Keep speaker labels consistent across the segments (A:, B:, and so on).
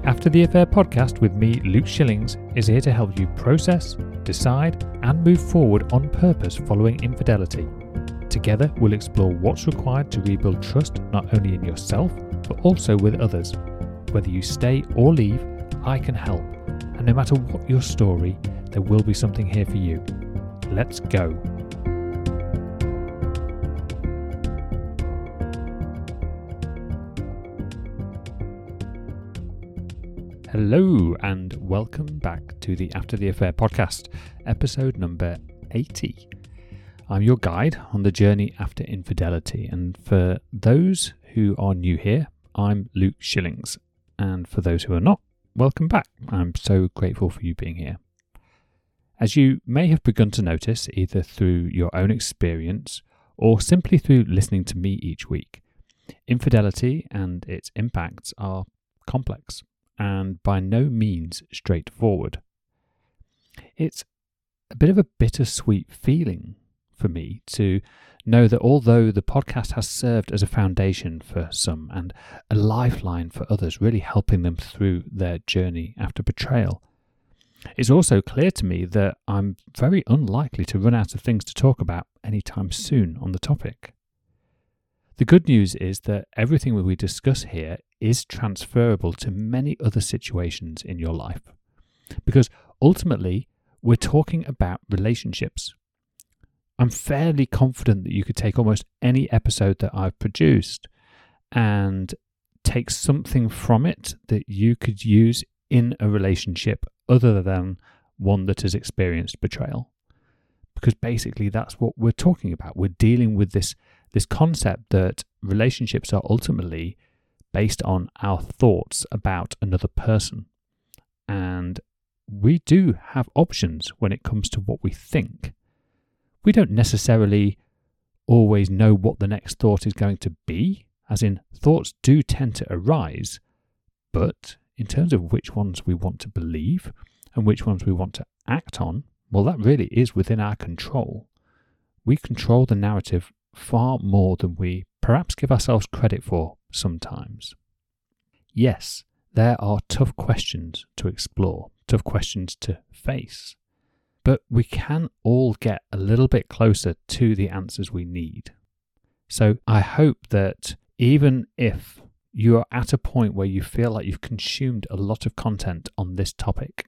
A: After the Affair podcast with me, Luke Shillings, is here to help you process, decide, and move forward on purpose following infidelity. Together, we'll explore what's required to rebuild trust not only in yourself, but also with others. Whether you stay or leave, I can help. And no matter what your story, there will be something here for you. Let's go. Hello and welcome back to the After the Affair podcast, episode number 80. I'm your guide on the journey after infidelity, and for those who are new here, I'm Luke Shillings, and for those who are not, welcome back. I'm so grateful for you being here. As you may have begun to notice, either through your own experience or simply through listening to me each week, infidelity and its impacts are complex and by no means straightforward. It's a bit of a bittersweet feeling for me to know that although the podcast has served as a foundation for some and a lifeline for others, really helping them through their journey after betrayal, it's also clear to me that I'm very unlikely to run out of things to talk about anytime soon on the topic. The good news is that everything that we discuss here is transferable to many other situations in your life, because ultimately we're talking about relationships. I'm fairly confident that you could take almost any episode that I've produced and take something from it that you could use in a relationship other than one that has experienced betrayal. Because basically that's what we're talking about. We're dealing with this concept that relationships are ultimately based on our thoughts about another person. And we do have options when it comes to what we think. We don't necessarily always know what the next thought is going to be, as in thoughts do tend to arise, but in terms of which ones we want to believe and which ones we want to act on, well, that really is within our control. We control the narrative far more than we perhaps give ourselves credit for sometimes. Yes, there are tough questions to explore, tough questions to face, but we can all get a little bit closer to the answers we need. So I hope that even if you are at a point where you feel like you've consumed a lot of content on this topic,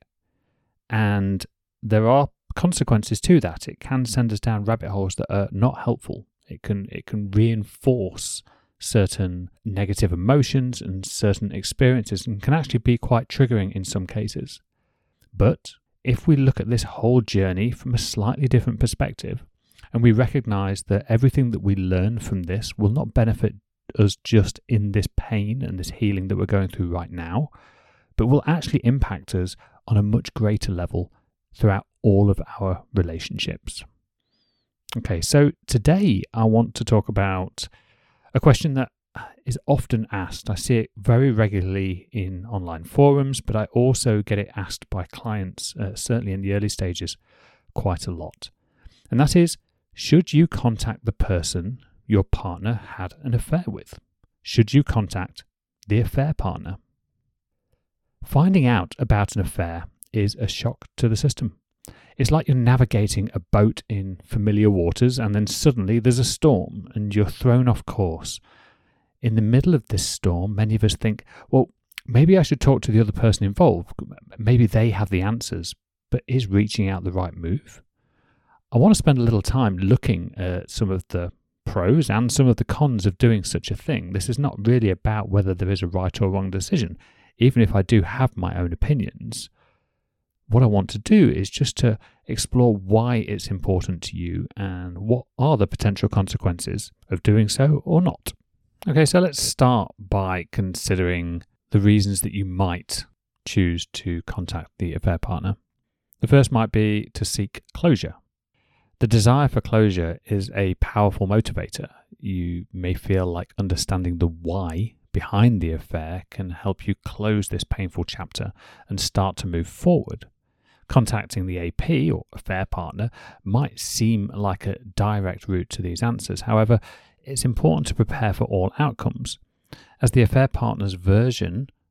A: and there are consequences to that, it can send us down rabbit holes that are not helpful. It can reinforce certain negative emotions and certain experiences and can actually be quite triggering in some cases. But if we look at this whole journey from a slightly different perspective and we recognize that everything that we learn from this will not benefit us just in this pain and this healing that we're going through right now, but will actually impact us on a much greater level throughout all of our relationships. Okay, so today I want to talk about a question that is often asked. I see it very regularly in online forums, but I also get it asked by clients, certainly in the early stages, quite a lot. And that is, should you contact the person your partner had an affair with? Should you contact the affair partner? Finding out about an affair is a shock to the system. It's like you're navigating a boat in familiar waters and then suddenly there's a storm and you're thrown off course. In the middle of this storm, many of us think, well, maybe I should talk to the other person involved. Maybe they have the answers, but is reaching out the right move? I want to spend a little time looking at some of the pros and some of the cons of doing such a thing. This is not really about whether there is a right or wrong decision. Even if I do have my own opinions, what I want to do is just to explore why it's important to you and what are the potential consequences of doing so or not. Okay, so let's start by considering the reasons that you might choose to contact the affair partner. The first might be to seek closure. The desire for closure is a powerful motivator. You may feel like understanding the why behind the affair can help you close this painful chapter and start to move forward. Contacting the AP or affair partner might seem like a direct route to these answers. However, it's important to prepare for all outcomes, as the affair partner's version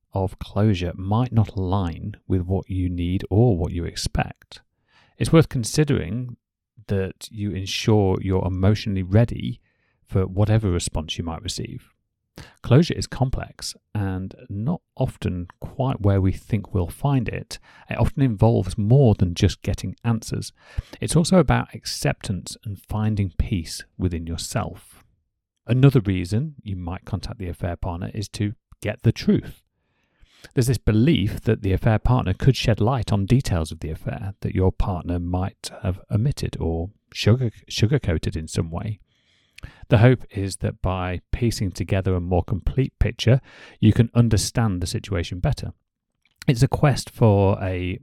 A: of closure might not align with what you need or what you expect. It's worth considering that you ensure you're emotionally ready for whatever response you might receive. Closure is complex and not often quite where we think we'll find it. It often involves more than just getting answers. It's also about acceptance and finding peace within yourself. Another reason you might contact the affair partner is to get the truth. There's this belief that the affair partner could shed light on details of the affair that your partner might have omitted or sugar-coated in some way. The hope is that by piecing together a more complete picture, you can understand the situation better. It's a quest for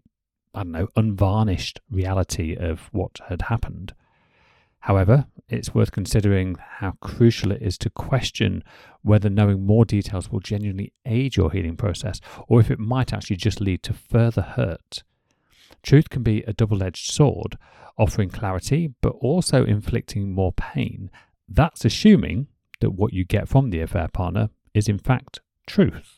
A: unvarnished reality of what had happened. However, it's worth considering how crucial it is to question whether knowing more details will genuinely aid your healing process, or if it might actually just lead to further hurt. Truth can be a double-edged sword, offering clarity, but also inflicting more pain. That's assuming that what you get from the affair partner is in fact truth.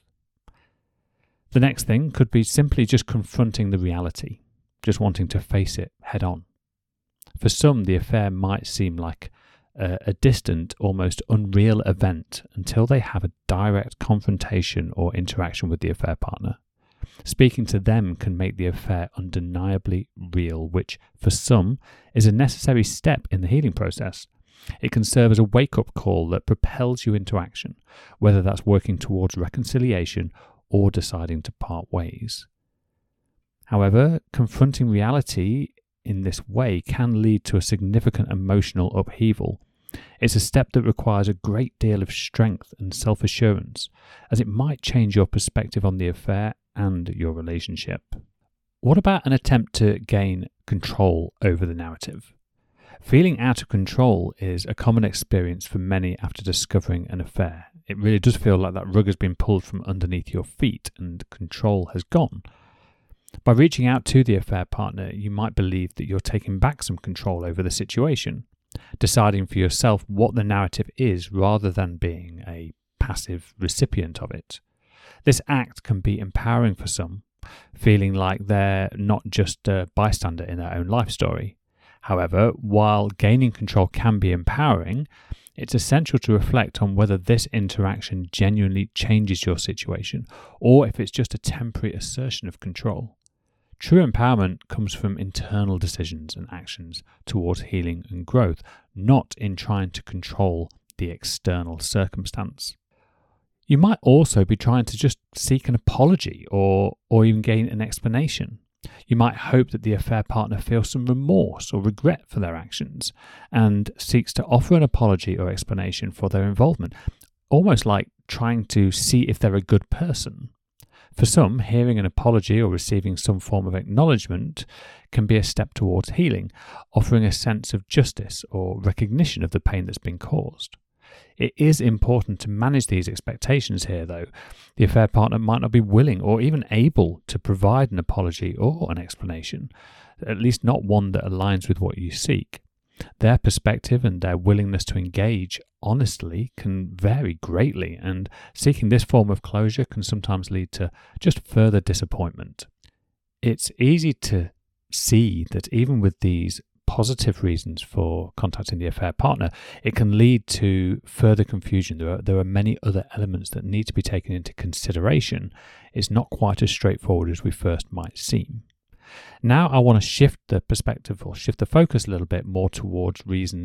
A: The next thing could be simply just confronting the reality, just wanting to face it head on. For some, the affair might seem like a distant, almost unreal event until they have a direct confrontation or interaction with the affair partner. Speaking to them can make the affair undeniably real, which for some is a necessary step in the healing process. It can serve as a wake-up call that propels you into action, whether that's working towards reconciliation or deciding to part ways. However, confronting reality in this way can lead to a significant emotional upheaval. It's a step that requires a great deal of strength and self-assurance, as it might change your perspective on the affair and your relationship. What about an attempt to gain control over the narrative? Feeling out of control is a common experience for many after discovering an affair. It really does feel like that rug has been pulled from underneath your feet and control has gone. By reaching out to the affair partner, you might believe that you're taking back some control over the situation, deciding for yourself what the narrative is rather than being a passive recipient of it. This act can be empowering for some, feeling like they're not just a bystander in their own life story. However, while gaining control can be empowering, it's essential to reflect on whether this interaction genuinely changes your situation or if it's just a temporary assertion of control. True empowerment comes from internal decisions and actions towards healing and growth, not in trying to control the external circumstance. You might also be trying to just seek an apology or even gain an explanation. You might hope that the affair partner feels some remorse or regret for their actions and seeks to offer an apology or explanation for their involvement, almost like trying to see if they're a good person. For some, hearing an apology or receiving some form of acknowledgement can be a step towards healing, offering a sense of justice or recognition of the pain that's been caused. It is important to manage these expectations here, though. The affair partner might not be willing or even able to provide an apology or an explanation, at least not one that aligns with what you seek. Their perspective and their willingness to engage honestly can vary greatly, and seeking this form of closure can sometimes lead to just further disappointment. It's easy to see that even with these positive reasons for contacting the affair partner, it can lead to further confusion. There are many other elements that need to be taken into consideration. It's not quite as straightforward as we first might seem. Now I want to shift the perspective or shift the focus a little bit more towards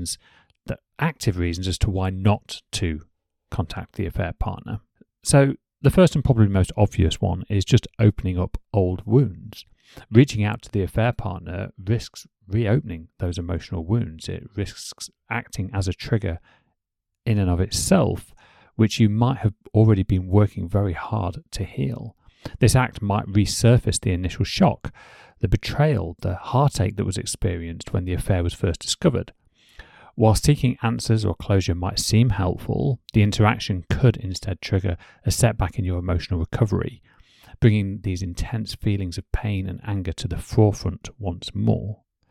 A: active reasons as to why not to contact the affair partner. So the first and probably most obvious one is just opening up old wounds. Reaching out to the affair partner risks reopening those emotional wounds. It risks acting as a trigger in and of itself, which you might have already been working very hard to heal. This act might resurface the initial shock, the betrayal, the heartache that was experienced when the affair was first discovered. While seeking answers or closure might seem helpful, the interaction could instead trigger a setback in your emotional recovery, bringing these intense feelings of pain and anger to the forefront once more.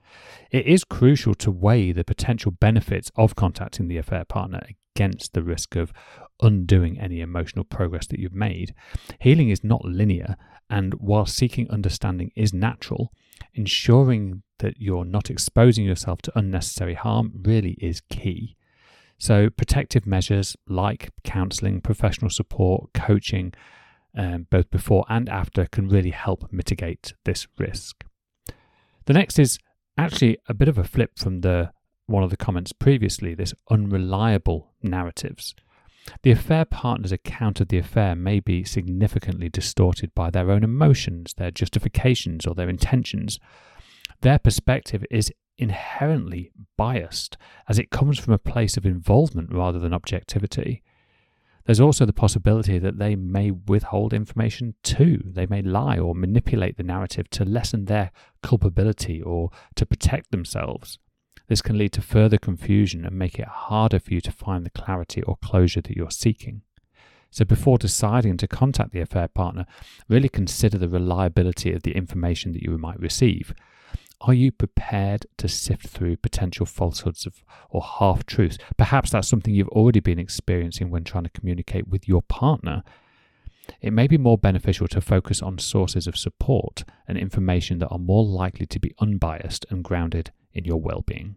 A: It is crucial to weigh the potential benefits of contacting the affair partner against the risk of undoing any emotional progress that you've made. Healing is not linear, and while seeking understanding is natural, ensuring that you're not exposing yourself to unnecessary harm really is key. So protective measures like counselling, professional support, coaching, both before and after, can really help mitigate this risk. The next is actually a bit of a flip from one of the comments previously, this unreliable narratives. The affair partner's account of the affair may be significantly distorted by their own emotions, their justifications, or their intentions. Their perspective is inherently biased, as it comes from a place of involvement rather than objectivity. There's also the possibility that they may withhold information too. They may lie or manipulate the narrative to lessen their culpability or to protect themselves. This can lead to further confusion and make it harder for you to find the clarity or closure that you're seeking. So before deciding to contact the affair partner, really consider the reliability of the information that you might receive. Are you prepared to sift through potential falsehoods or half-truths? Perhaps that's something you've already been experiencing when trying to communicate with your partner. It may be more beneficial to focus on sources of support and information that are more likely to be unbiased and grounded in your well-being.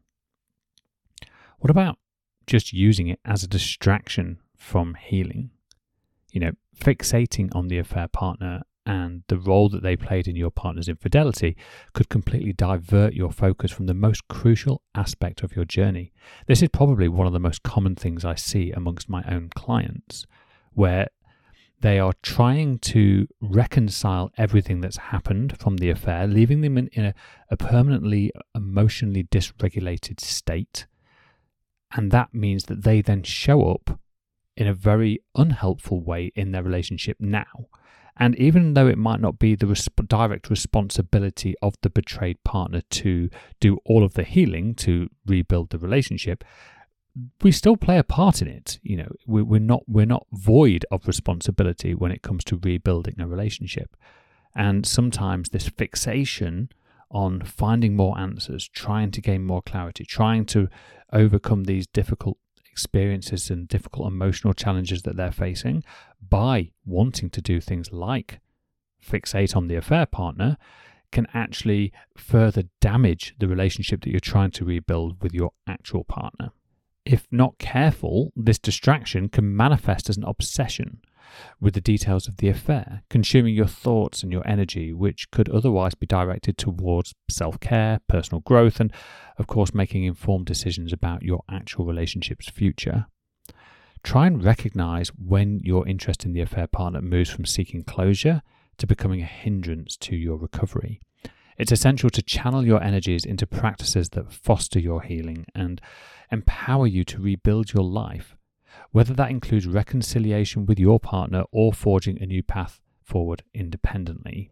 A: What about just using it as a distraction from healing? Fixating on the affair partner and the role that they played in your partner's infidelity could completely divert your focus from the most crucial aspect of your journey. This is probably one of the most common things I see amongst my own clients, where they are trying to reconcile everything that's happened from the affair, leaving them in a permanently emotionally dysregulated state. And that means that they then show up in a very unhelpful way in their relationship now. And even though it might not be the direct responsibility of the betrayed partner to do all of the healing to rebuild the relationship, we still play a part in it. We're not void of responsibility when it comes to rebuilding a relationship. And sometimes this fixation on finding more answers, trying to gain more clarity, trying to overcome these difficult experiences and difficult emotional challenges that they're facing by wanting to do things like fixate on the affair partner, can actually further damage the relationship that you're trying to rebuild with your actual partner. If not careful, this distraction can manifest as an obsession with the details of the affair, consuming your thoughts and your energy, which could otherwise be directed towards self-care, personal growth, and of course making informed decisions about your actual relationship's future. Try and recognize when your interest in the affair partner moves from seeking closure to becoming a hindrance to your recovery. It's essential to channel your energies into practices that foster your healing and empower you to rebuild your life, whether that includes reconciliation with your partner or forging a new path forward independently.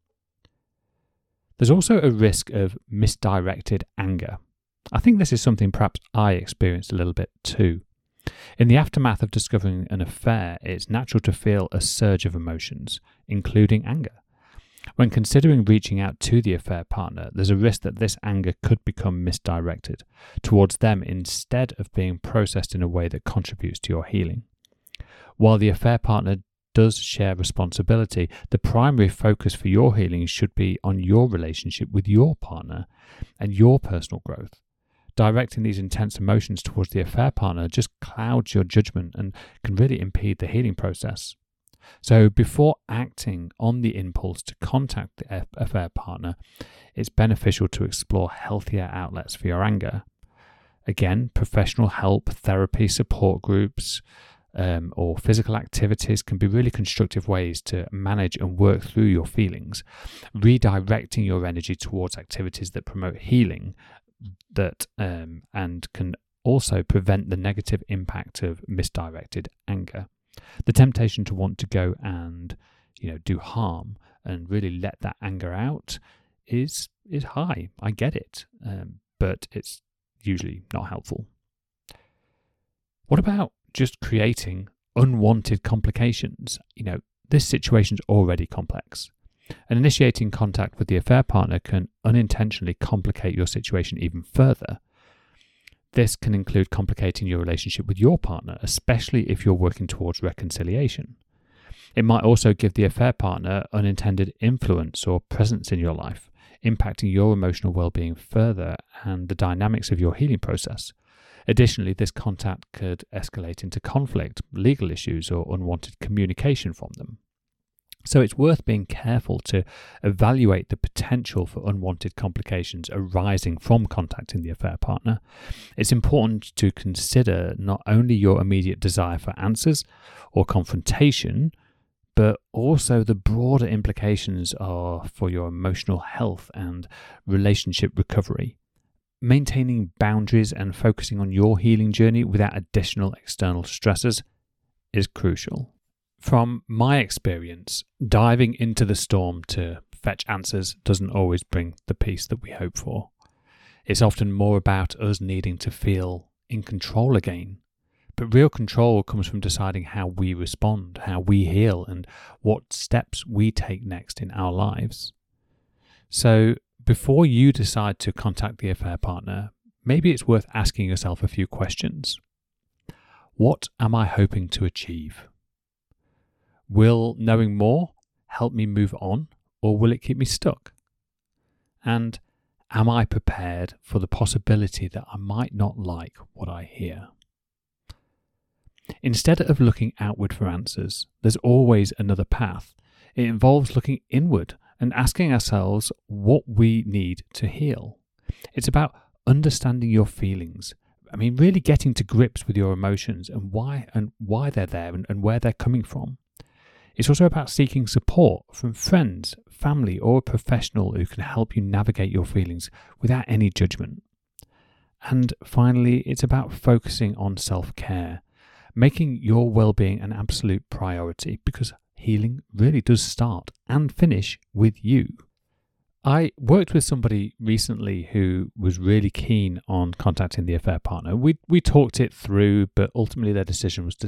A: There's also a risk of misdirected anger. I think this is something perhaps I experienced a little bit too. In the aftermath of discovering an affair, it's natural to feel a surge of emotions, including anger. When considering reaching out to the affair partner, there's a risk that this anger could become misdirected towards them instead of being processed in a way that contributes to your healing. While the affair partner does share responsibility, the primary focus for your healing should be on your relationship with your partner and your personal growth. Directing these intense emotions towards the affair partner just clouds your judgment and can really impede the healing process. So before acting on the impulse to contact the affair partner, it's beneficial to explore healthier outlets for your anger. Again, professional help, therapy, support groups, or physical activities can be really constructive ways to manage and work through your feelings, redirecting your energy towards activities that promote healing and can also prevent the negative impact of misdirected anger. The temptation to want to go and do harm and really let that anger out is high. I get it, but it's usually not helpful. What about just creating unwanted complications? This situation's already complex. And initiating contact with the affair partner can unintentionally complicate your situation even further. This can include complicating your relationship with your partner, especially if you're working towards reconciliation. It might also give the affair partner unintended influence or presence in your life, impacting your emotional well-being further and the dynamics of your healing process. Additionally, this contact could escalate into conflict, legal issues, or unwanted communication from them. So it's worth being careful to evaluate the potential for unwanted complications arising from contacting the affair partner. It's important to consider not only your immediate desire for answers or confrontation, but also the broader implications are for your emotional health and relationship recovery. Maintaining boundaries and focusing on your healing journey without additional external stressors is crucial. From my experience, diving into the storm to fetch answers doesn't always bring the peace that we hope for. It's often more about us needing to feel in control again. But real control comes from deciding how we respond, how we heal, and what steps we take next in our lives. So, before you decide to contact the affair partner, maybe it's worth asking yourself a few questions. What am I hoping to achieve? Will knowing more help me move on, or will it keep me stuck? And am I prepared for the possibility that I might not like what I hear? Instead of looking outward for answers, there's always another path. It involves looking inward and asking ourselves what we need to heal. It's about understanding your feelings. Really getting to grips with your emotions and why they're there and where they're coming from. It's also about seeking support from friends, family, or a professional who can help you navigate your feelings without any judgment. And finally, it's about focusing on self-care, making your well-being an absolute priority, because healing really does start and finish with you. I worked with somebody recently who was really keen on contacting the affair partner. We talked it through, but ultimately their decision was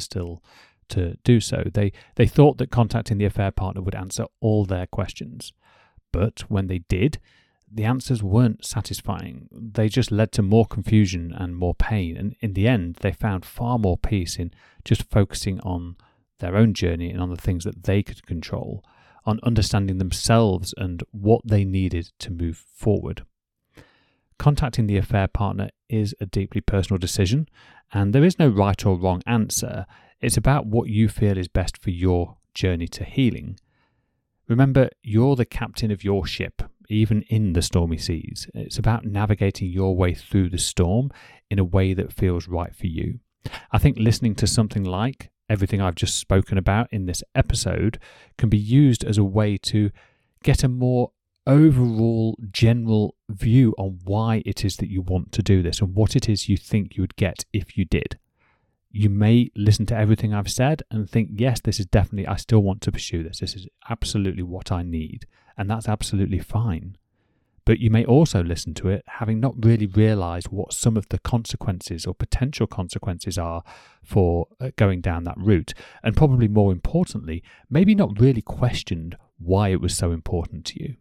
A: to do so. They thought that contacting the affair partner would answer all their questions. But when they did, the answers weren't satisfying. They just led to more confusion and more pain. And in the end, they found far more peace in just focusing on their own journey and on the things that they could control, on understanding themselves and what they needed to move forward. Contacting the affair partner is a deeply personal decision, and there is no right or wrong answer. It's about what you feel is best for your journey to healing. Remember, you're the captain of your ship, even in the stormy seas. It's about navigating your way through the storm in a way that feels right for you. I think listening to something like everything I've just spoken about in this episode can be used as a way to get a more overall general view on why it is that you want to do this and what it is you think you would get if you did. You may listen to everything I've said and think, yes, this is definitely, I still want to pursue this. This is absolutely what I need. And that's absolutely fine. But you may also listen to it having not really realised what some of the consequences or potential consequences are for going down that route. And probably more importantly, maybe not really questioned why it was so important to you.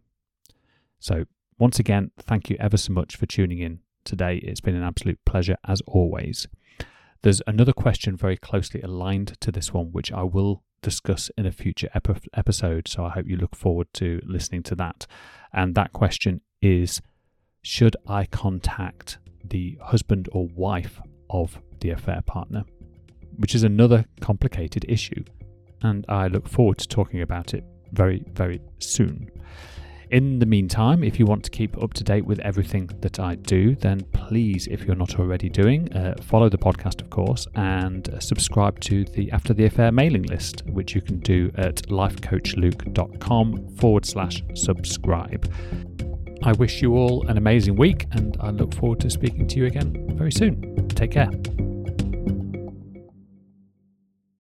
A: So once again, thank you ever so much for tuning in today. It's been an absolute pleasure as always. There's another question very closely aligned to this one, which I will discuss in a future episode. So I hope you look forward to listening to that. And that question is, should I contact the husband or wife of the affair partner? Which is another complicated issue. And I look forward to talking about it very, very soon. In the meantime, if you want to keep up to date with everything that I do, then please, if you're not already doing, follow the podcast, of course, and subscribe to the After the Affair mailing list, which you can do at lifecoachluke.com/subscribe. I wish you all an amazing week, and I look forward to speaking to you again very soon. Take care.